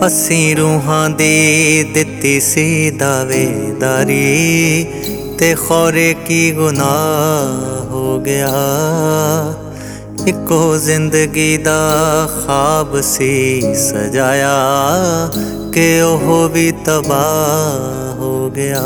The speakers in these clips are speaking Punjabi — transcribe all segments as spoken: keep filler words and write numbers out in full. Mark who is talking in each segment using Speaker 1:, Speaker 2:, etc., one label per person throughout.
Speaker 1: ਅਸੀਂ ਰੂਹਾਂ ਦੀ ਦਿੱਤੀ ਸੀ ਦਾਵੇਦਾਰੀ ਤੇ ਖੌਰੇ ਕੀ ਗੁਨਾਹ ਹੋ ਗਿਆ। ਇੱਕੋ ਜ਼ਿੰਦਗੀ ਦਾ ਖ਼ਾਬ ਸੀ ਸਜਾਇਆ ਕਿ ਉਹ ਵੀ ਤਬਾਹ ਹੋ ਗਿਆ।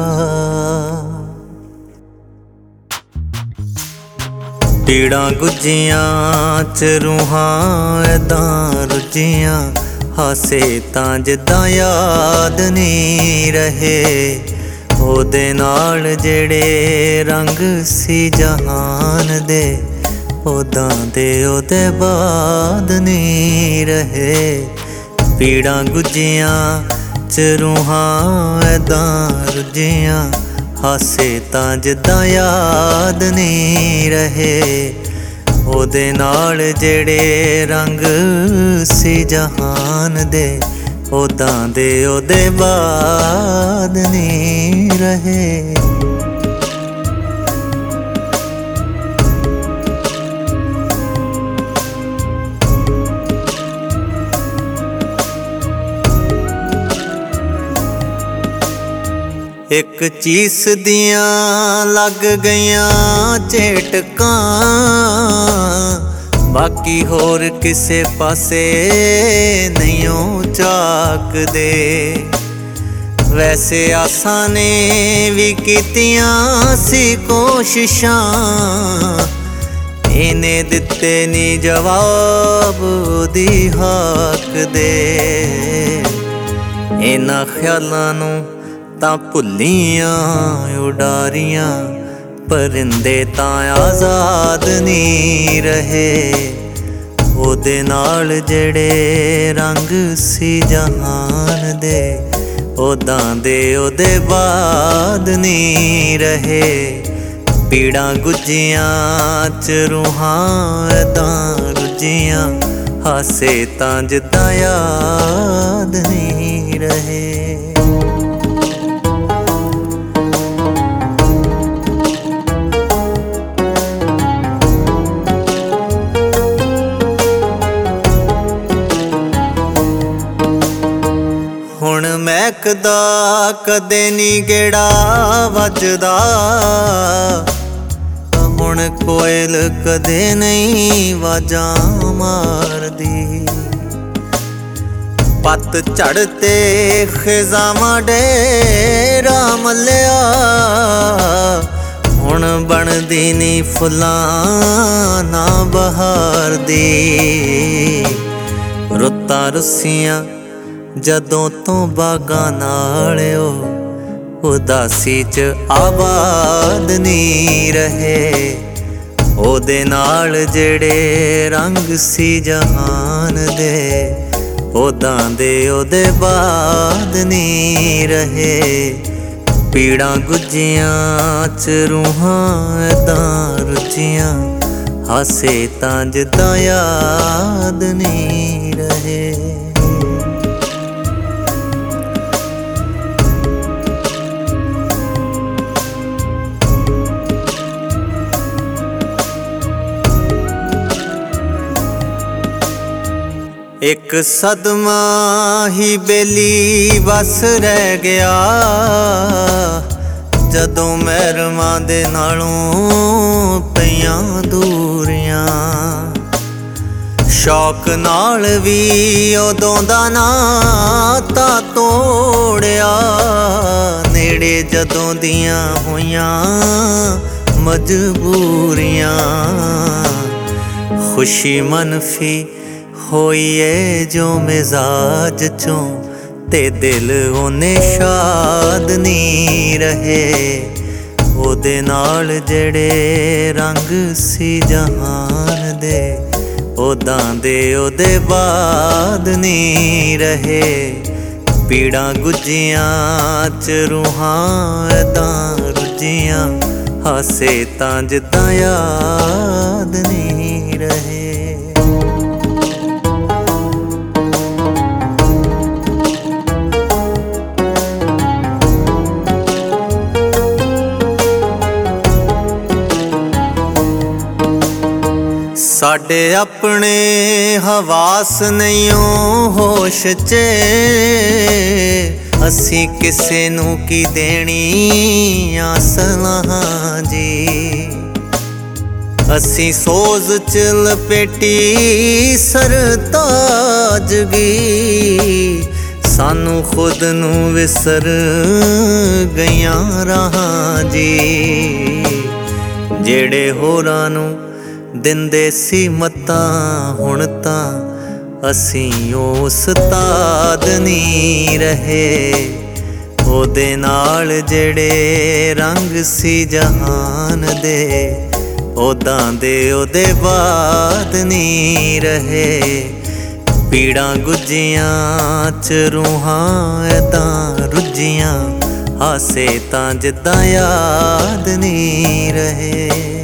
Speaker 1: ਪੀੜਾਂ ਗੁੱਝੀਆਂ ਚ ਰੂਹਾਂ ਐਦਾਂ ਰੁੱਝੀਆਂ, ਹਾਸੇ ਤਾਂ ਜਿੱਦਾਂ ਯਾਦ ਨਹੀਂ ਰਹੇ। ਉਹਦੇ ਨਾਲ ਜਿਹੜੇ ਰੰਗ ਸੀ ਜਹਾਨ ਦੇ, ਉਦਾਂ ਦੇ ਉਹਦੇ ਬਾਅਦ ਨਹੀਂ ਰਹੇ। ਪੀੜਾਂ ਗੁੱਝੀਆਂ ਚ ਰੂਹਾਂ ਐਦਾਂ ਰੁੱਝੀਆਂ, ਹਾਸੇ ਤਾਂ ਜਿੱਦਾਂ ਯਾਦ ਨਹੀਂ ਰਹੇ। ਉਹਦੇ ਨਾਲ ਜਿਹੜੇ ਰੰਗ ਸੀ ਜਹਾਨ ਦੇ, ਉਦਾਂ ਦੇ ਉਹਦੇ ਬਾਅਦ ਨਹੀਂ ਰਹੇ। ਇੱਕ ਚੀਸ ਦੀਆਂ ਲੱਗ ਗਈਆਂ ਝੇਟਕਾਂ, ਬਾਕੀ ਹੋਰ ਕਿਸੇ ਪਾਸੇ ਨਹੀਂ ਉਹ ਝਾਕਦੇ। ਵੈਸੇ ਆਸਾਂ ਨੇ ਵੀ ਕੀਤੀਆਂ ਸੀ ਕੋਸ਼ਿਸ਼ਾਂ, ਇਹਨੇ ਦਿੱਤੇ ਨੀ ਜਵਾਬ ਉਹਦੀ ਹਾਕ ਦੇ। ਇਹਨਾਂ ਖਿਆਲਾਂ ਨੂੰ ਤਾਂ ਭੁੱਲੀਆਂ ਉਡਾਰੀਆਂ, ਪਰਿੰਦੇ ਤਾਂ ਆਜ਼ਾਦ ਨਹੀਂ ਰਹੇ। ਉਹਦੇ ਨਾਲ ਜਿਹੜੇ ਰੰਗ ਸੀ ਜਹਾਨ ਦੇ, ਉਦਾਂ ਦੇ ਉਹਦੇ ਬਾਅਦ ਨਹੀਂ ਰਹੇ। ਪੀੜਾਂ ਗੁੱਝੀਆਂ ਚ ਰੂਹਾਂ ਐਦਾਂ ਰੁੱਝੀਆਂ, ਹਾਸੇ ਤਾਂ ਜਿੱਦਾਂ ਯਾਦ ਨਹੀਂ ਰਹੇ। ਹੁਣ ਮਹਿਕਦਾ ਕਦੇ ਨੀ ਗੇੜਾ ਵੱਜਦਾ, ਹੁਣ ਕੋਇਲ ਕਦੇ ਨਹੀਂ ਵਾਜਾਂ ਮਾਰਦੀ। ਪੱਤ ਝੜ ਤੇ ਖਿਜ਼ਾਵਾਂ ਡੇਰਾ ਮੱਲਿਆ, ਹੁਣ ਬਣਦੀ ਨੀ ਫੁੱਲਾਂ ਨਾ ਬਹਾਰ ਦੀ। ਰੁੱਤਾਂ ਰੁੱਸੀਆਂ ਜਦੋਂ ਤੋਂ ਬਾਗਾਂ ਨਾਲ ਉਹ ਉਦਾਸੀ ਚ ਆਬਾਦ ਨਹੀਂ ਰਹੇ। ਉਹਦੇ ਨਾਲ ਜਿਹੜੇ ਰੰਗ ਸੀ ਜਹਾਨ ਦੇ, ਉਦਾਂ ਦੇ ਉਹਦੇ ਬਾਅਦ ਨਹੀਂ ਰਹੇ। ਪੀੜਾਂ ਗੁੱਝੀਆਂ ਚ ਰੂਹਾਂ ਐਦਾਂ ਰੁੱਝੀਆਂ, ਹਾਸੇ ਤਾਂ ਜਿੱਦਾਂ ਯਾਦ ਨਹੀਂ ਰਹੇ। ਇੱਕ ਸਦਮਾ ਹੀ ਬੇਲੀ ਬਸ ਰਹਿ ਗਿਆ, ਜਦੋਂ ਮਹਿਰਮਾਂ ਦੇ ਨਾਲੋਂ ਪਈਆਂ ਦੂਰੀਆਂ। ਸ਼ੌਕ ਨਾਲ ਵੀ ਉਦੋਂ ਦਾ ਨਾਤਾ ਤੋੜਿਆ, ਨੇੜੇ ਜਦੋਂ ਦੀਆਂ ਹੋਈਆਂ ਮਜਬੂਰੀਆਂ। ਖੁਸ਼ੀ ਮਨਫੀ ਹੋਈ ਏ ਜੋ ਮਿਜ਼ਾਜ ਚੋਂ, ਤੇ ਦਿਲ ਉਹਨੇ ਸ਼ਾਦ ਨਹੀਂ ਰਹੇ। ਉਹਦੇ ਨਾਲ ਜਿਹੜੇ ਰੰਗ ਸੀ ਜਹਾਨ ਦੇ, ਉਦਾਂ ਦੇ ਉਹਦੇ ਬਾਅਦ ਨਹੀਂ ਰਹੇ। ਪੀੜਾਂ ਗੁੱਝੀਆਂ ਚ ਰੂਹਾਂ ਐਦਾਂ ਰੁੱਝੀਆਂ, ਹਾਸੇ ਤਾਂ ਜਿੱਦਾਂ ਯਾਦ ਨਹੀਂ ਰਹੇ। साडे अपने हवास नहीं होश च असी किसे नू की देनी आसलां जी। असी सोज च लपेटी सरताजगी सानू खुद नू विसर गईयां राहां जी। जेड़े होरां नू दिंदे सी मत्तां हुण तां असी उस उस्ताद नी रहे। ओदे नाल जेड़े रंग सी जहान दे ओदां दे ओदे बाद नी रहे। पीड़ां गुज्जियां च रूहां ऐदां रुज्जियां हासे तां जिद्दां याद नी रहे।